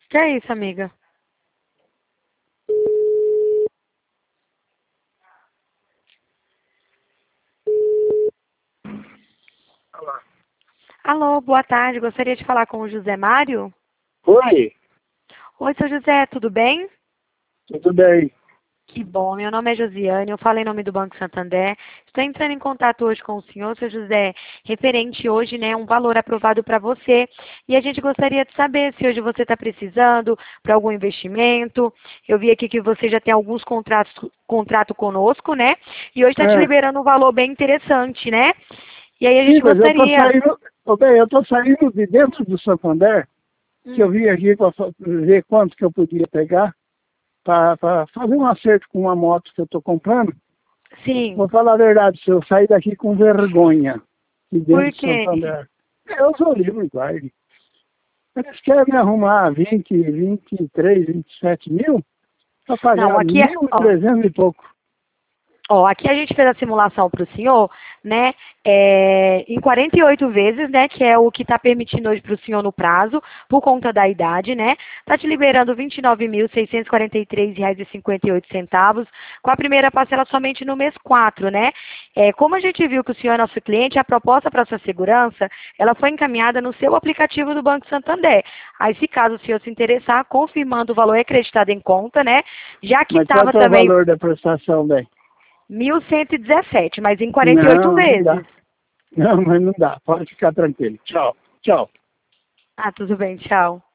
Que é isso, amiga? Olá. Alô, boa tarde. Gostaria de falar com o José Mário? Oi, Oi, seu José, tudo bem? tudo bem? Que bom, meu nome é Josiane, eu falo em nome do Banco Santander. Estou entrando em contato hoje com o senhor, seu José, referente hoje, né, um valor aprovado para você. E a gente gostaria de saber se hoje você está precisando para algum investimento. Eu vi aqui que você já tem alguns contrato conosco, né? E hoje está te É, liberando um valor bem interessante, né? E aí a sim, gente mas eu tô gostaria. saindo, ô, bem, eu tô saindo de dentro do Santander, que eu Hum, vim aqui para ver quanto que eu podia pegar para fazer um acerto com uma moto que eu tô comprando. sim, Vou falar a verdade, se eu sair daqui com vergonha de dentro por do quê? Santander, eu sou livre, guarde. Eles querem me arrumar 20, 23, 27 mil para Não, pagar aqui é, mil e ó, trezentos e pouco. Ó, aqui a gente fez a simulação para o senhor, né, em 48 vezes, né, que é o que está permitindo hoje para o senhor no prazo, por conta da idade, né, está te liberando R$ 29.643,58, com a primeira parcela somente no mês 4, né. Como a gente viu que o senhor é nosso cliente, a proposta para sua segurança, ela foi encaminhada no seu aplicativo do Banco Santander. Aí, se caso o senhor se interessar, confirmando o valor acreditado em conta, né, já que Mas estava quanto é o também valor da prestação, bem? 1.117, mas em 48 Não, não vezes. dá. Não, mas não dá. Pode ficar tranquilo. Tchau. Tchau. Ah, tudo bem, tchau.